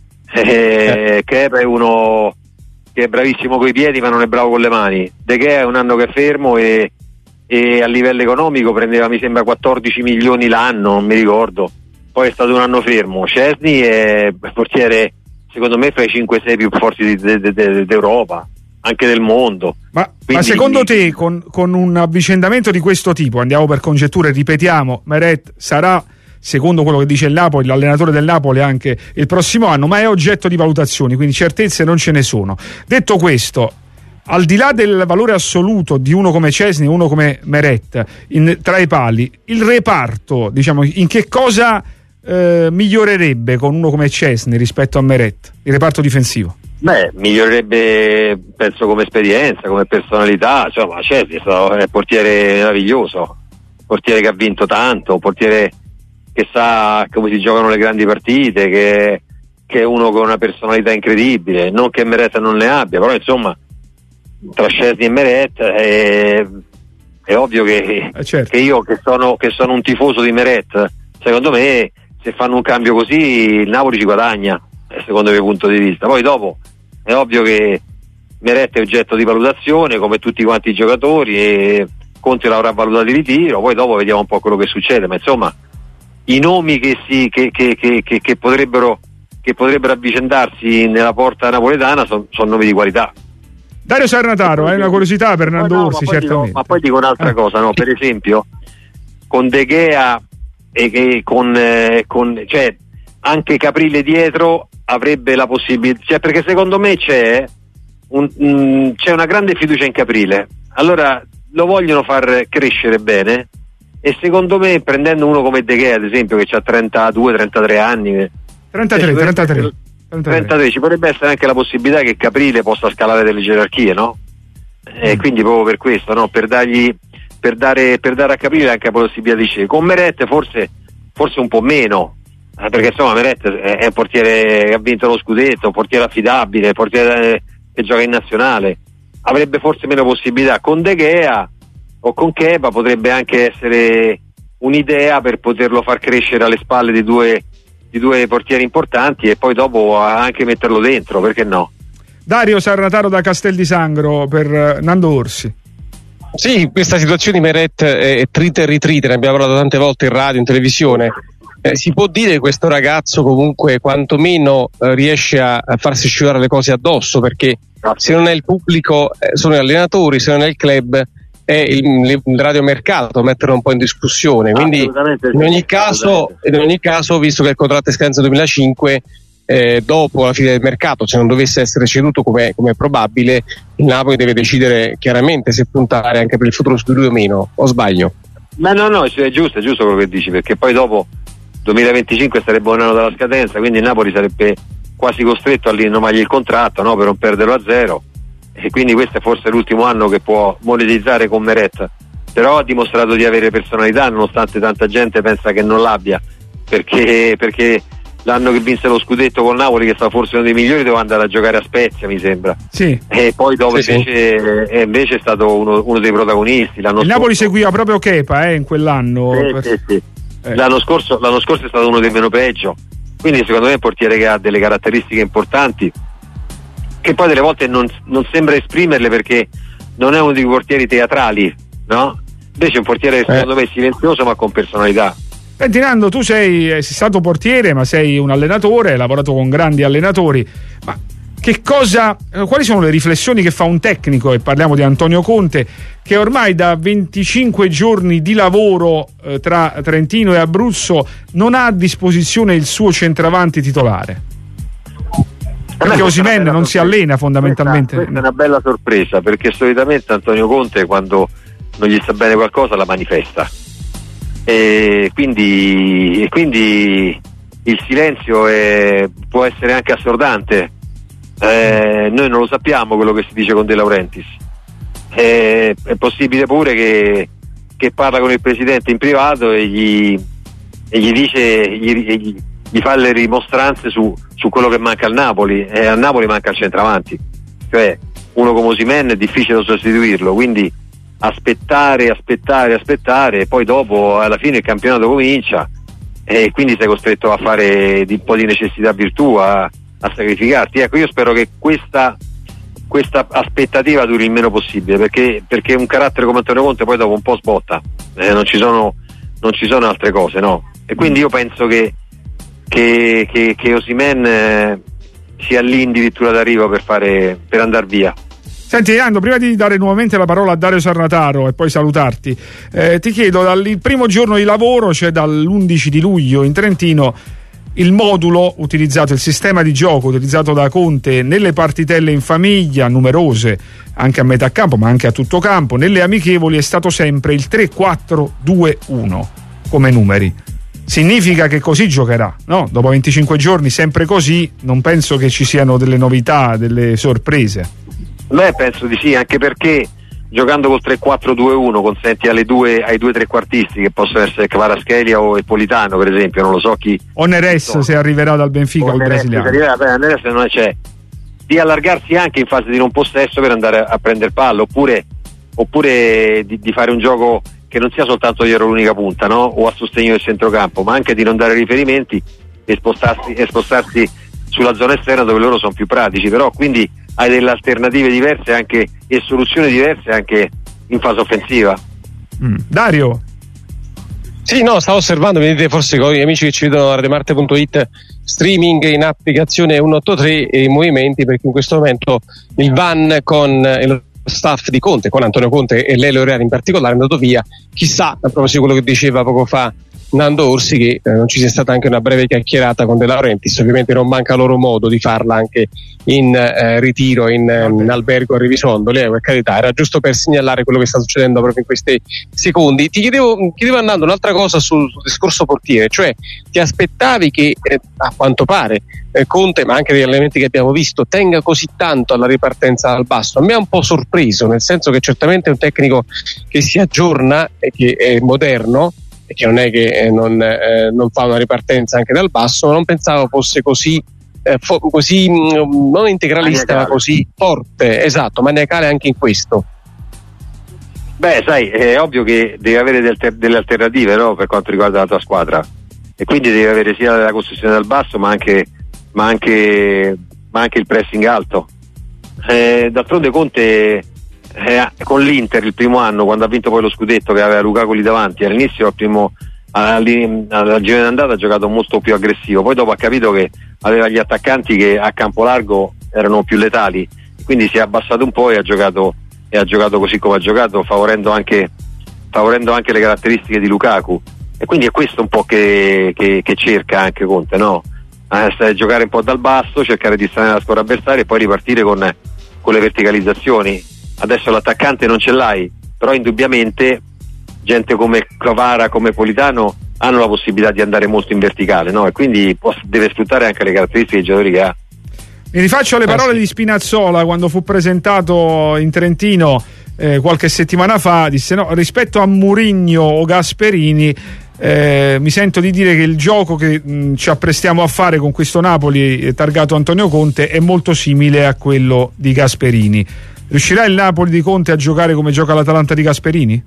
Kepa è uno che è bravissimo coi piedi ma non è bravo con le mani. De Gea è un anno che è fermo e a livello economico prendeva mi sembra 14 milioni l'anno, non mi ricordo, poi è stato un anno fermo. Szczęsny è portiere secondo me fra i 5-6 più forti d'Europa, anche del mondo. Ma secondo te con un avvicendamento di questo tipo, andiamo per congetture, ripetiamo, Meret sarà, secondo quello che dice il Napoli, l'allenatore del Napoli anche il prossimo anno, ma è oggetto di valutazioni, quindi certezze non ce ne sono. Detto questo, al di là del valore assoluto di uno come Szczęsny e uno come Meret tra i pali, il reparto, diciamo, in che cosa migliorerebbe con uno come Szczęsny rispetto a Meret, il reparto difensivo? Beh, migliorerebbe penso come esperienza, come personalità. Insomma, Szczęsny è un portiere meraviglioso, portiere che ha vinto tanto, un portiere che sa come si giocano le grandi partite, che è uno con una personalità incredibile, non che Meret non ne abbia, però insomma tra Szczęsny e Meret è ovvio che, certo, che io che sono un tifoso di Meret, secondo me se fanno un cambio così il Napoli ci guadagna, secondo il mio punto di vista. Poi dopo è ovvio che Meret è oggetto di valutazione come tutti quanti i giocatori e Conte l'avrà valutato di ritiro, poi dopo vediamo un po' quello che succede, ma insomma i nomi che potrebbero avvicendarsi nella porta napoletana sono nomi di qualità. Dario Sarnataro, è una curiosità per Nando Orsi, certamente. Ma poi dico un'altra cosa, no? Per esempio con De Gea e cioè anche Caprile dietro avrebbe la possibilità, cioè, perché secondo me c'è una grande fiducia in Caprile, allora lo vogliono far crescere bene e secondo me prendendo uno come De Gea ad esempio che ha 32-33 anni 33 ci potrebbe essere anche la possibilità che Caprile possa scalare delle gerarchie, no? E quindi proprio per questo, no? Per dare a Caprile anche la possibilità di scegliere. Con Meret forse un po' meno, perché insomma Meret è un portiere che ha vinto lo scudetto, un portiere affidabile, un portiere che gioca in nazionale, avrebbe forse meno possibilità. Con De Gea o con Kepa potrebbe anche essere un'idea per poterlo far crescere alle spalle di due portieri importanti e poi dopo anche metterlo dentro, perché no? Dario Sarnataro da Castel di Sangro per Nando Orsi. Sì, questa situazione di Meret è trita e ritrita, ne abbiamo parlato tante volte in radio, in televisione. Si può dire che questo ragazzo comunque quantomeno riesce a farsi scivolare le cose addosso, perché se non è il pubblico sono gli allenatori, se non è il club è il radiomercato a metterlo un po' in discussione, quindi in ogni caso, visto che il contratto è scadenza 2005, dopo la fine del mercato, se non dovesse essere ceduto come è probabile, il Napoli deve decidere chiaramente se puntare anche per il futuro su lui o meno, o sbaglio? Ma no, è giusto quello che dici, perché poi dopo 2025 sarebbe un anno dalla scadenza, quindi il Napoli sarebbe quasi costretto a rinnovargli il contratto, no, per non perderlo a zero, e quindi questo è forse l'ultimo anno che può monetizzare con Meret, però ha dimostrato di avere personalità nonostante tanta gente pensa che non l'abbia, perché l'anno che vinse lo scudetto con Napoli, che è stato forse uno dei migliori, doveva andare a giocare a Spezia mi sembra, sì. E poi dopo invece è stato uno dei protagonisti. Il Napoli seguiva proprio Kepa in quell'anno. Sì. L'anno scorso è stato uno dei meno peggio, quindi secondo me è un portiere che ha delle caratteristiche importanti che poi delle volte non sembra esprimerle, perché non è uno dei portieri teatrali, no? Invece è un portiere secondo me silenzioso ma con personalità. Senti Nando, tu sei stato portiere ma sei un allenatore, hai lavorato con grandi allenatori, ma quali sono le riflessioni che fa un tecnico, e parliamo di Antonio Conte, che ormai da 25 giorni di lavoro tra Trentino e Abruzzo non ha a disposizione il suo centravanti titolare? Perché Osimhen non si allena fondamentalmente. Questa è una bella sorpresa, perché solitamente Antonio Conte quando non gli sta bene qualcosa la manifesta, e quindi il silenzio può essere anche assordante. Noi non lo sappiamo quello che si dice con De Laurentiis, è possibile pure che parla con il presidente in privato e gli dice le rimostranze su quello che manca al Napoli, e al Napoli manca il centravanti, cioè uno come Osimhen è difficile da sostituirlo, quindi aspettare e poi dopo alla fine il campionato comincia e quindi sei costretto a fare un po' di necessità virtù, a sacrificarti. Ecco, io spero che questa aspettativa duri il meno possibile, perché un carattere come Antonio Conte poi dopo un po' sbotta, non ci sono altre cose, no? E quindi io penso che Osimhen sia lì addirittura d'arrivo per andare via. Senti Ando, prima di dare nuovamente la parola a Dario Sarnataro e poi salutarti, ti chiedo, dal primo giorno di lavoro, cioè dall'11 di luglio in Trentino, il modulo utilizzato, il sistema di gioco utilizzato da Conte nelle partitelle in famiglia, numerose, anche a metà campo ma anche a tutto campo, nelle amichevoli, è stato sempre il 3-4-2-1 come numeri. Significa che così giocherà, no? Dopo 25 giorni sempre così, non penso che ci siano delle novità, delle sorprese. Beh, penso di sì, anche perché giocando col 3-4-2-1 consenti ai due trequartisti, che possono essere Kvaratskhelia o Politano per esempio, non lo so chi, o Neres se arriverà dal Benfica, il brasiliano, Neres non c'è, di allargarsi anche in fase di non possesso per andare a prendere palla, oppure di fare un gioco che non sia soltanto dietro l'unica punta, no? O a sostegno del centrocampo, ma anche di non dare riferimenti e spostarsi sulla zona esterna dove loro sono più pratici. Però quindi hai delle alternative diverse anche e soluzioni diverse anche in fase offensiva. Dario? Sì, no, stavo osservando, vedete forse con gli amici che ci vedono a radiomarte.it streaming in applicazione 183 e i movimenti, perché in questo momento il van con il staff di Conte, con Antonio Conte e Lelio Reale in particolare, è andato via. Chissà, a proposito di quello che diceva poco fa Nando Orsi, che non ci sia stata anche una breve chiacchierata con De Laurentiis. Ovviamente non manca loro modo di farla anche in ritiro, in albergo a Rivisondoli, per carità, era giusto per segnalare quello che sta succedendo proprio in questi secondi. Ti chiedevo Nando un'altra cosa sul discorso portiere, cioè ti aspettavi che a quanto pare Conte, ma anche degli allenamenti che abbiamo visto, tenga così tanto alla ripartenza dal basso? A me ha un po' sorpreso, nel senso che certamente è un tecnico che si aggiorna e che è moderno, e che non è che non fa una ripartenza anche dal basso, ma non pensavo fosse così non integralista, maniacale, ma così forte, esatto, maniacale anche in questo. Beh, sai, è ovvio che devi avere delle alternative, no? Per quanto riguarda la tua squadra, e quindi devi avere sia la costruzione dal basso ma anche il pressing alto. D'altronde Conte con l'Inter il primo anno, quando ha vinto poi lo scudetto, che aveva Lukaku lì davanti, all'inizio alla girone d'andata ha giocato molto più aggressivo, poi dopo ha capito che aveva gli attaccanti che a campo largo erano più letali, quindi si è abbassato un po' e ha giocato così come ha giocato, favorendo anche le caratteristiche di Lukaku, e quindi è questo un po' che cerca anche Conte, no? Giocare un po' dal basso, cercare di distrarre la squadra avversaria e poi ripartire con le verticalizzazioni. Adesso l'attaccante non ce l'hai, però indubbiamente gente come Kvara, come Politano hanno la possibilità di andare molto in verticale, no? E quindi deve sfruttare anche le caratteristiche dei giocatori che ha. Mi rifaccio alle parole di Spinazzola quando fu presentato in Trentino qualche settimana fa. Disse: no, rispetto a Mourinho o Gasperini, mi sento di dire che il gioco che ci apprestiamo a fare con questo Napoli targato Antonio Conte è molto simile a quello di Gasperini. Riuscirà il Napoli di Conte a giocare come gioca l'Atalanta di Gasperini?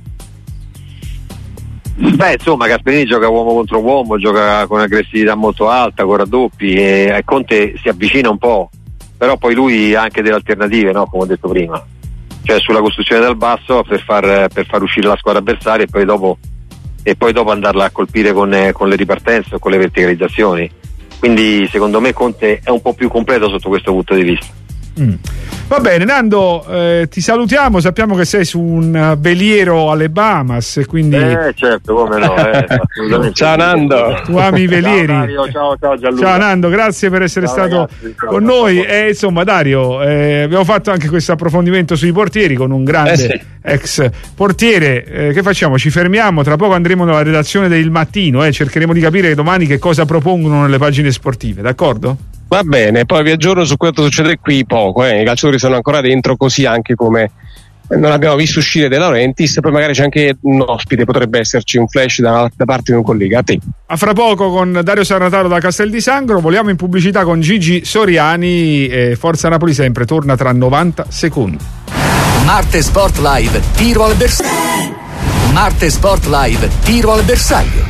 Beh, insomma, Gasperini gioca uomo contro uomo, gioca con aggressività molto alta, con raddoppi, e Conte si avvicina un po', però poi lui ha anche delle alternative, no? Come ho detto prima, cioè sulla costruzione dal basso per far uscire la squadra avversaria e poi dopo andarla a colpire con le ripartenze o con le verticalizzazioni. Quindi secondo me Conte è un po' più completo sotto questo punto di vista. Va bene, Nando, ti salutiamo, sappiamo che sei su un veliero alle Bahamas, quindi certo, come no, assolutamente. Ciao Nando, tu ami i velieri. Ciao Gianluca. Ciao Nando, grazie per essere stato con noi. Insomma, Dario, abbiamo fatto anche questo approfondimento sui portieri con un grande ex portiere. Che facciamo? Ci fermiamo, tra poco andremo nella redazione del Mattino, cercheremo di capire domani che cosa propongono nelle pagine sportive, d'accordo? Va bene, poi vi aggiorno su quanto succede qui poco, i calciatori sono ancora dentro, così anche come non abbiamo visto uscire De Laurentiis, poi magari c'è anche un ospite, potrebbe esserci un flash da parte di un collega. A te. A fra poco con Dario Sarnataro da Castel di Sangro. Voliamo in pubblicità con Gigi Soriani. Forza Napoli sempre torna tra 90 secondi. Marte Sport Live, tiro al bersaglio. Marte Sport Live, tiro al bersaglio.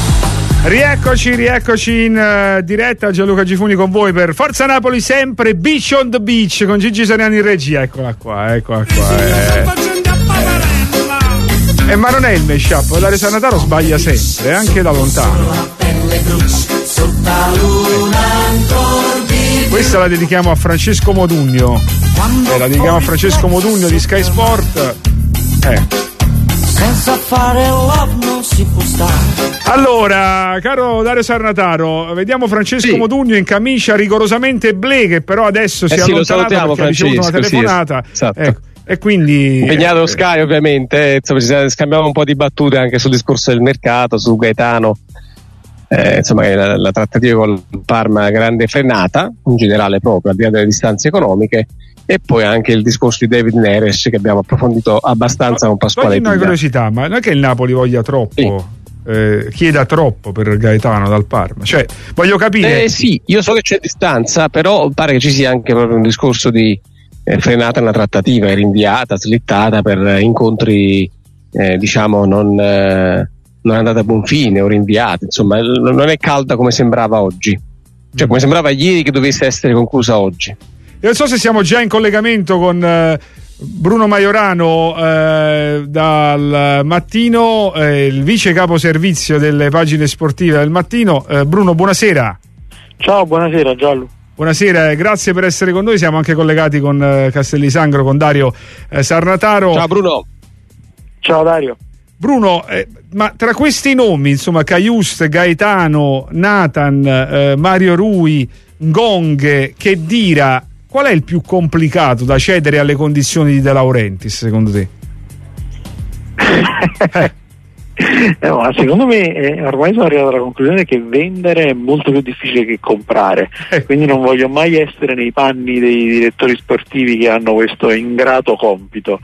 Rieccoci in diretta. Gianluca Gifuni con voi per Forza Napoli sempre, Beach on the Beach con Gigi Soriani in regia. Eccola qua. Ma non è il mashup, Dario Sarnataro sbaglia sempre, anche da lontano. Questa la dedichiamo a Francesco Modugno. La dedichiamo a Francesco Modugno di Sky Sport. Senza fare love non si può stare. Allora, caro Dario Sarnataro, vediamo Francesco Modugno in camicia rigorosamente blu, che però adesso si è allontanato perché ha ricevuto una telefonata. Esatto. E quindi impegnato Sky, ovviamente, insomma, scambiamo un po' di battute anche sul discorso del mercato, su Gaetano. Insomma, la trattativa con il Parma grande frenata in generale, proprio al di là delle distanze economiche, e poi anche il discorso di David Neres che abbiamo approfondito abbastanza con Pasquale. Una curiosità, ma non è che il Napoli voglia troppo, chieda troppo per Gaetano dal Parma, cioè voglio capire. Sì, io so che c'è distanza, però pare che ci sia anche proprio un discorso di frenata nella trattativa, è rinviata, slittata per incontri diciamo non è andata a buon fine o rinviata, insomma non è calda come sembrava oggi, cioè come sembrava ieri che dovesse essere conclusa oggi. Io non so se siamo già in collegamento con Bruno Maiorano dal Mattino, il vice capo servizio delle pagine sportive del Mattino. Bruno, buonasera. Ciao, buonasera Giallo. Buonasera, grazie per essere con noi. Siamo anche collegati con Castel di Sangro, con Dario Sarnataro. Ciao Bruno. Ciao Dario. Bruno, ma tra questi nomi, insomma, Cajuste, Gaetano, Nathan, Mario Rui, Ngong, Khedira, qual è il più complicato da cedere alle condizioni di De Laurentiis, secondo te? No, secondo me ormai sono arrivato alla conclusione che vendere è molto più difficile che comprare, quindi non voglio mai essere nei panni dei direttori sportivi che hanno questo ingrato compito.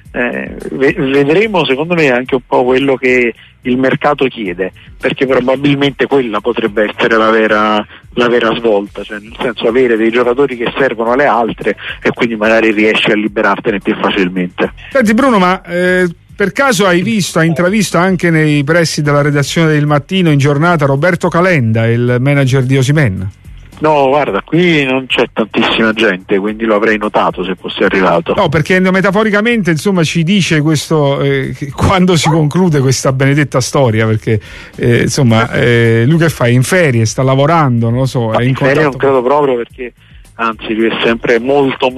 Vedremo, secondo me, anche un po' quello che il mercato chiede, perché probabilmente quella potrebbe essere la vera svolta, cioè nel senso avere dei giocatori che servono alle altre e quindi magari riesci a liberartene più facilmente. Senti Bruno, ma per caso hai intravisto anche nei pressi della redazione del Mattino in giornata Roberto Calenda, il manager di Osimhen? No, guarda, qui non c'è tantissima gente, quindi lo avrei notato se fosse arrivato. No, perché metaforicamente, insomma, ci dice questo quando si conclude questa benedetta storia, perché insomma lui che fa? In ferie, sta lavorando, non lo so. In ferie non credo proprio, perché anzi lui è sempre molto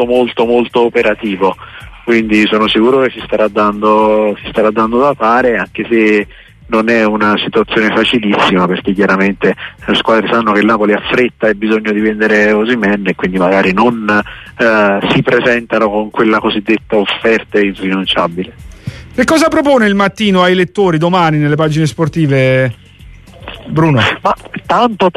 operativo, quindi sono sicuro che si starà dando da fare, anche se non è una situazione facilissima, perché chiaramente le squadre sanno che il Napoli ha fretta e bisogno di vendere Osimhen e quindi magari non si presentano con quella cosiddetta offerta irrinunciabile. Che cosa propone il Mattino ai lettori domani nelle pagine sportive, Bruno? Ma tanto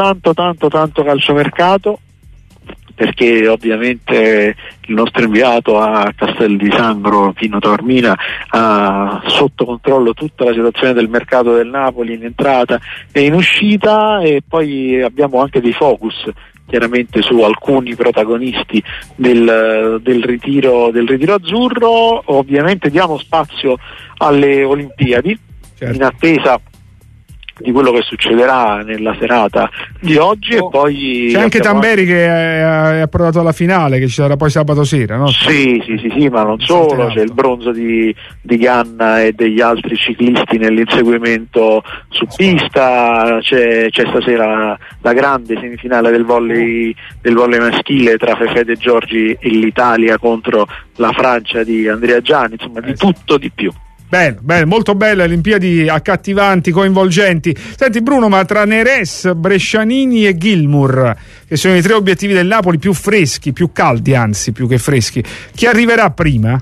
calciomercato, perché ovviamente il nostro inviato a Castel di Sangro, Pino Taormina, ha sotto controllo tutta la situazione del mercato del Napoli in entrata e in uscita, e poi abbiamo anche dei focus chiaramente su alcuni protagonisti del ritiro azzurro. Ovviamente diamo spazio alle Olimpiadi, certo, in attesa di quello che succederà nella serata di oggi. E poi c'è anche Tamberi che è approdato alla finale, che ci sarà poi sabato sera, no? Sì, ma non solo, c'è il bronzo di Ganna e degli altri ciclisti nell'inseguimento su pista, c'è stasera la grande semifinale del volley maschile tra Fefede Giorgi e l'Italia contro la Francia di Andrea Gianni, insomma di tutto di più. Bene, molto belle Olimpiadi, accattivanti, coinvolgenti. Senti Bruno, ma tra Neres, Brescianini e Gilmour, che sono i tre obiettivi del Napoli più freschi, più caldi anzi, più che freschi, chi arriverà prima?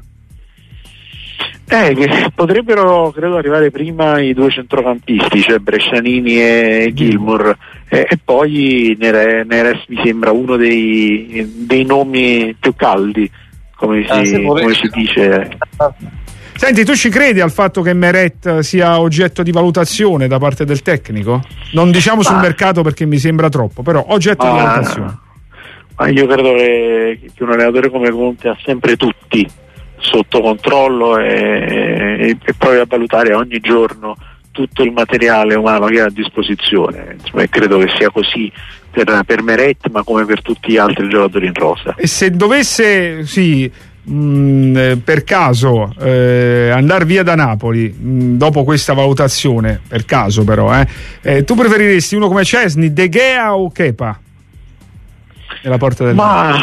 Potrebbero credo arrivare prima i due centrocampisti, cioè Brescianini e Gilmour, e poi Neres mi sembra uno dei nomi più caldi. come si dice. Senti, tu ci credi al fatto che Meret sia oggetto di valutazione da parte del tecnico? Non diciamo sul mercato perché mi sembra troppo, però oggetto di valutazione. Ma io credo che un allenatore come Conte ha sempre tutti sotto controllo e provi a valutare ogni giorno tutto il materiale umano che ha a disposizione. Insomma, credo che sia così per Meret, ma come per tutti gli altri giocatori in rosa. E se dovesse per caso andare via da Napoli dopo questa valutazione, per caso però, tu preferiresti uno come Szczęsny, De Gea o Kepa nella porta del ma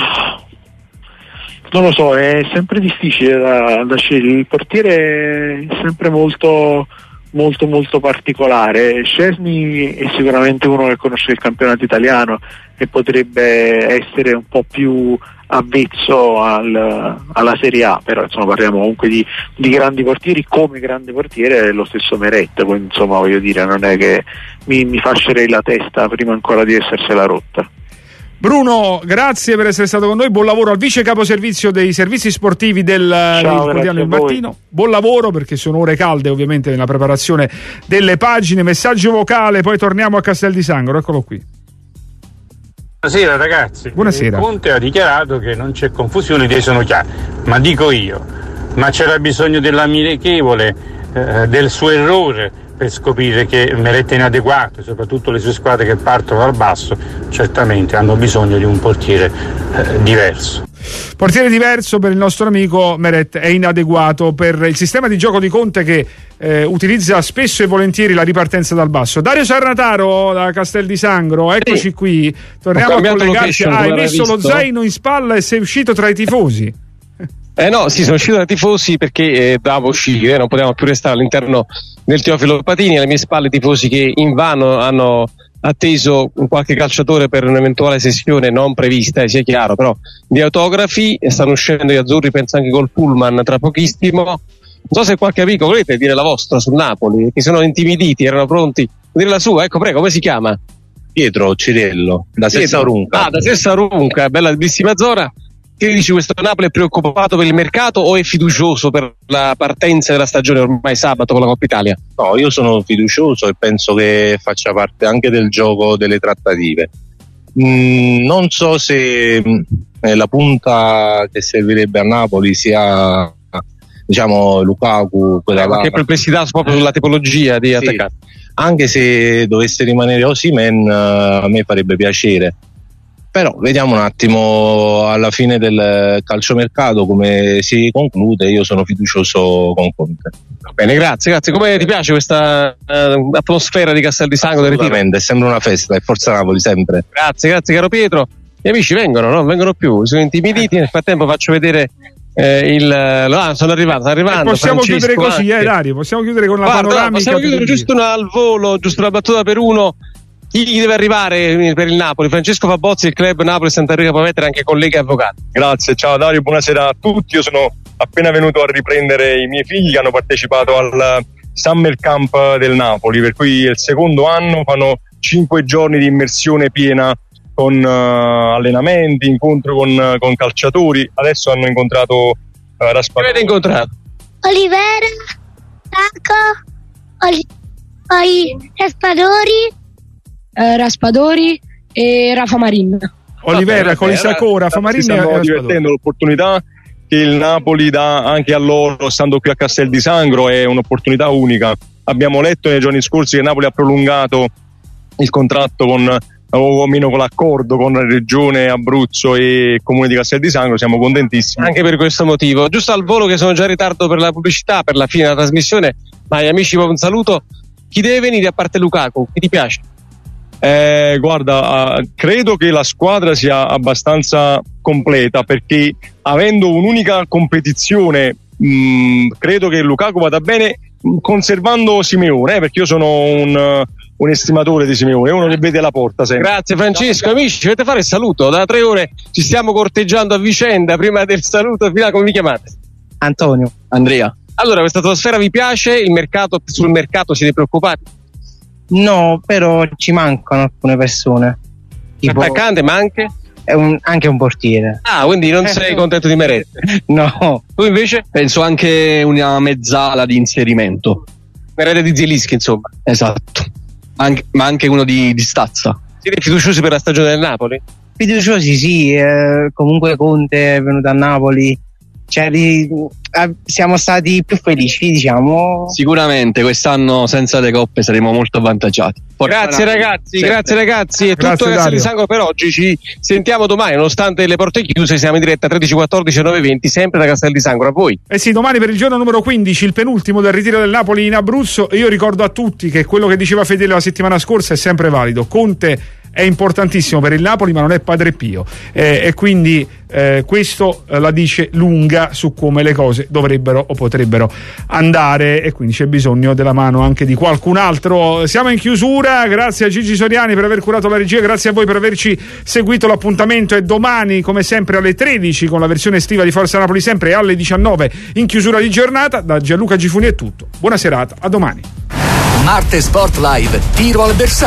non lo so, è sempre difficile da scegliere. Il portiere è sempre molto particolare. Szczęsny è sicuramente uno che conosce il campionato italiano e potrebbe essere un po' più avvezzo alla Serie A, però insomma parliamo comunque di grandi portieri. Come grande portiere è lo stesso Meret, quindi insomma voglio dire, non è che mi fascerei la testa prima ancora di essersela rotta. Bruno, grazie per essere stato con noi, buon lavoro al vice caposervizio dei servizi sportivi del quotidiano Il Mattino. Buon lavoro, perché sono ore calde ovviamente nella preparazione delle pagine. Messaggio vocale, poi torniamo a Castel di Sangro, eccolo qui. Buonasera ragazzi. Buonasera. Conte ha dichiarato che non c'è confusione, le idee sono chiare, ma dico io, ma c'era bisogno dell'ammirevole del suo errore per scoprire che Meret è inadeguato, soprattutto le sue squadre che partono dal basso certamente hanno bisogno di un portiere diverso. Portiere diverso per il nostro amico Meret, è inadeguato per il sistema di gioco di Conte che utilizza spesso e volentieri la ripartenza dal basso. Dario Sarnataro da Castel di Sangro, eccoci qui, torniamo a collegarci. Hai messo lo zaino in spalla e sei uscito tra i tifosi. No, sì, sono uscito dai tifosi perché dovevamo uscire, non potevamo più restare all'interno del Teofilo Patini. Alle mie spalle tifosi che invano hanno atteso qualche calciatore per un'eventuale sessione non prevista, sia chiaro, però di autografi. Stanno uscendo gli azzurri, penso anche col pullman tra pochissimo. Non so se qualche amico volete dire la vostra sul Napoli, che sono intimiditi, erano pronti a dire la sua. Ecco, prego, come si chiama? Pietro Cirillo, da Sessarunca. Da Sessarunca, bellissima zona. Che dici, questo Napoli è preoccupato per il mercato o è fiducioso per la partenza della stagione ormai sabato con la Coppa Italia? No, io sono fiducioso e penso che faccia parte anche del gioco delle trattative. Non so se la punta che servirebbe a Napoli sia, diciamo, Lukaku, quella là. Che perplessità proprio sulla tipologia di attaccante. Anche se dovesse rimanere Osimhen, a me farebbe piacere. Però vediamo un attimo alla fine del calciomercato come si conclude. Io sono fiducioso con Conte. Va bene, grazie. Come ti piace questa atmosfera di Castel di Sangro? Assolutamente, sembra una festa, e forza Napoli sempre. Grazie caro Pietro. Gli amici non vengono più, sono intimiditi. Nel frattempo faccio vedere sono arrivato. Possiamo Francesco, chiudere così, Dario, possiamo chiudere con la panoramica. Possiamo chiudere giusto al volo, giusto una battuta per uno. Chi deve arrivare per il Napoli? Francesco Fabozzi, il club Napoli Santa Enrica, può mettere anche colleghi avvocati. Grazie, ciao Dario, buonasera a tutti. Io sono appena venuto a riprendere i miei figli che hanno partecipato al Summer Camp del Napoli, per cui è il secondo anno, fanno 5 giorni di immersione piena con allenamenti, incontro con calciatori. Adesso hanno incontrato Raspadori. Chi avete incontrato? Olivera, Sacco, poi Raspadori e Rafa Marin. Olivera, Colisacco, Rafa Marin. Stiamo divertendo. L'opportunità che il Napoli dà anche a loro stando qui a Castel di Sangro è un'opportunità unica. Abbiamo letto nei giorni scorsi che Napoli ha prolungato il contratto o meno con l'accordo con la regione Abruzzo e Comune di Castel di Sangro. Siamo contentissimi anche per questo motivo. Giusto al volo, che sono già in ritardo per la pubblicità, per la fine della trasmissione, ma agli amici un saluto. Chi deve venire a parte Lukaku? Chi ti piace? Guarda, credo che la squadra sia abbastanza completa, perché avendo un'unica competizione credo che Lukaku vada bene conservando Simeone, perché io sono un estimatore di Simeone, uno che vede la porta sempre. Grazie Francesco. Amici, dovete fare il saluto, da 3 ore ci stiamo corteggiando a vicenda. Prima del saluto finale, come vi chiamate? Antonio. Andrea. Allora, questa atmosfera vi piace? Sul mercato siete preoccupati? No, però ci mancano alcune persone. Tipo... Attaccante, ma anche? anche un portiere. Ah, quindi non sei contento di Meret? No. Tu invece? Penso anche una mezzala di inserimento. Meret di Zielinski, insomma. Esatto. Ma anche uno di Stazza. Siete fiduciosi per la stagione del Napoli? Fiduciosi sì, comunque Conte è venuto a Napoli, cioè, siamo stati più felici, diciamo. Sicuramente quest'anno senza le coppe saremo molto avvantaggiati. Grazie ragazzi, grazie ragazzi, è tutto Castelli di Sangro per oggi, ci sentiamo domani nonostante le porte chiuse, siamo in diretta 13:14 e 9:20 sempre da Castel di Sangro. A voi. Sì, domani per il giorno numero 15, il penultimo del ritiro del Napoli in Abruzzo. Io ricordo a tutti che quello che diceva Fedele la settimana scorsa è sempre valido. Conte è importantissimo per il Napoli, ma non è Padre Pio, e quindi questo la dice lunga su come le cose dovrebbero o potrebbero andare, e quindi c'è bisogno della mano anche di qualcun altro. Siamo in chiusura, grazie a Gigi Soriani per aver curato la regia, grazie a voi per averci seguito. L'appuntamento è domani come sempre alle 13 con la versione estiva di Forza Napoli, sempre alle 19 in chiusura di giornata. Da Gianluca Gifuni è tutto, buona serata, a domani. Marte Sport Live, tiro al bersaglio.